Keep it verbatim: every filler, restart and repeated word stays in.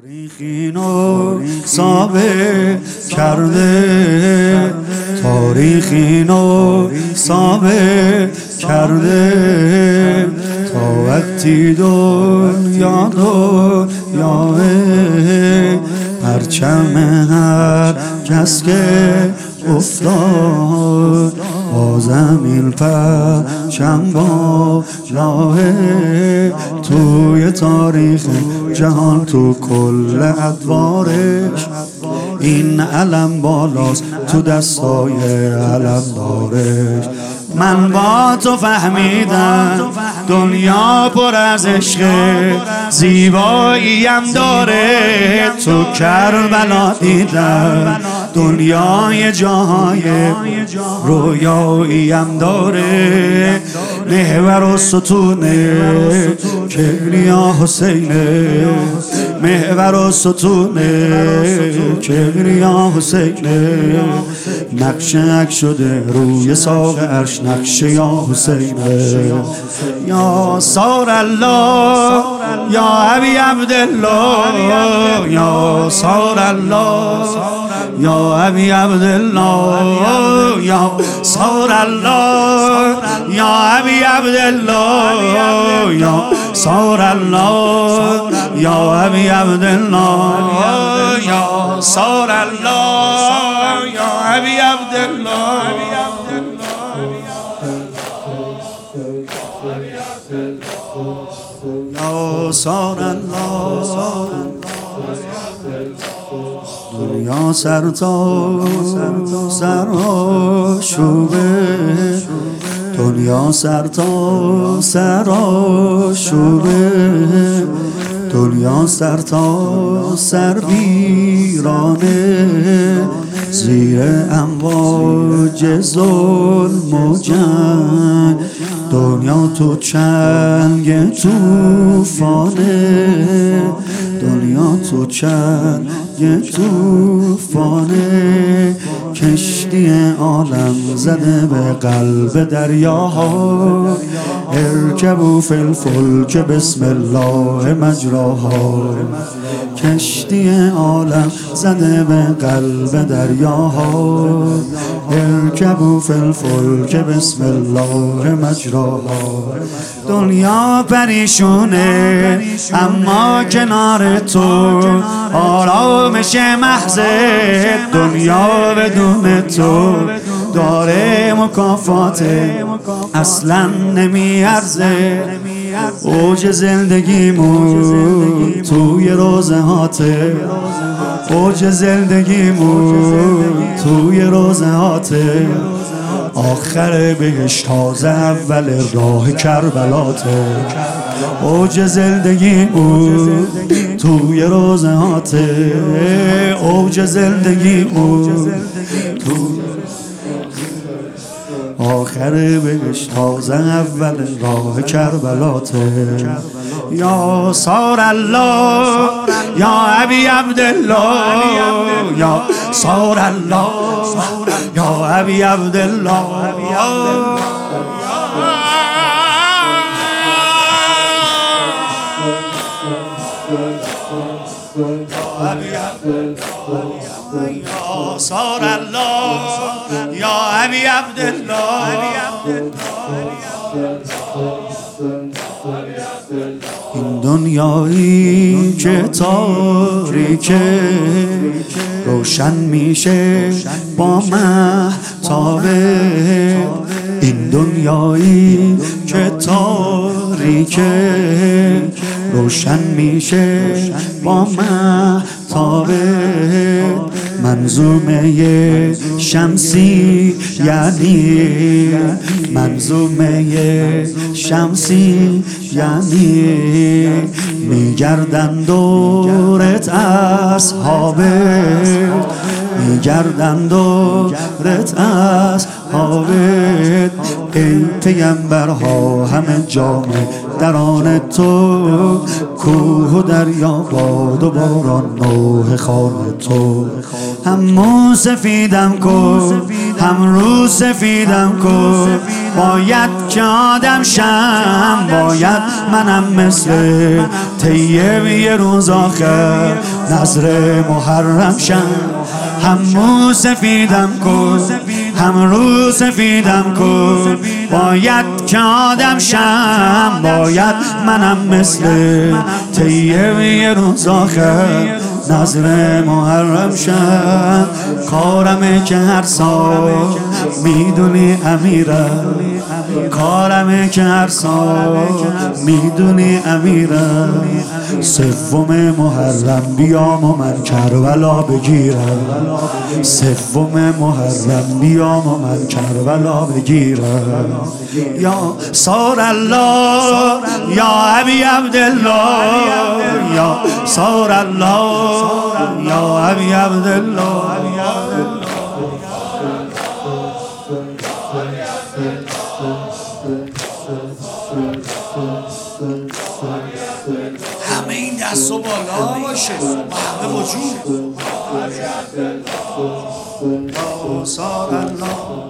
تاریخینو ثابت کرده، تاریخینو ثابت کرده، تا وقتی دنیا دنیاه پرچم هر کس که افتاد با زمین پرچم بالاه توی تاریخ جهان، تو کل ادوارش این علم بالاست، تو دستای علم دارش. من با تو فهمیدم دنیا پر از عشق، زیباییم داره تو کربلا دیدم، دنیای جاهای رویاییم داره، محور و ستونه کبریا حسینه، محور و ستونه کبریا حسینه، نقش نق شده روی ساق عرش، نقش یا حسینه. یا سار الله یا ابی عبدالله، یا سار الله یا ابی عبدالله، یا سار الله یا ابی عبدالله، یا سار الله یا ابی عبدالله، یا سار الله یا ابی عبدالله. یا سار الله دنیا سر تا سر آشوبه، دنیا سر تا سر آشوبه، دنیا سر تا سر ویرانه، زیر امواج ظلم و جنگ، دنیا تو چنگ توفانه، دنیا تو چنگ توفانه، کشتی عالم زده به قلب دریاها، ارکبوا فی الفلک بسم الله مجراها، کشتی عالم زده به قلب دریاها، ارکبوا فی الفلک بسم الله مجراها. دنیا پریشونه اما کنار تو آرامش محض، دنیا بدون تو داره مکافات اصلا نمیارزه، اوج زندگیمون توی روزه هاته، اوج زندگیمون توی روزه هاته، آخر بهش تازه اول راه کربلاته، اوج زندگیمون توی روزه هاته، اوج زندگیمون توی آخر بهش تازه اول راه کربلاته. یا سار الله یا ابی عبدالله، یا سار الله یا ابی عبدالله، یا سار الله یا ابی عبدالله. این دنیایی که تاریکه روشن میشه با مهتابه، این دنیایی که تاریکه روشن میشه با مهتابه، منظومه شمسی یعنی، منظومه شمسی یعنی، میگردن دورت اصحابت، میگردن دورت اصحابت، ای پیمبرها همه جامه در آن تو، کوه و دریا باد و باران نوح خان تو، هم مو سفیدم کن هم رو سفیدم کن، باید که آدم شم، باید منم مثل طیب یه روز آخر نظر محرم شم، هم مو سفیدم کن هم رو سفیدم کن، باید که آدم شم، باید منم مثل طیب یه روز آخر نظر محرم شم. کارمه که هر سال میدونی امیرم، کارمه که هر سال میدونی امیرم، سوم محرم بیام و من کربلا بگیرم، سوم محرم بیام و من کربلا بگیرم. یا صار الله یا ابی عبدالله، یا صار الله یا ابی عبدالله. همه این دست و بالا باشه همه وجود. یا صار الله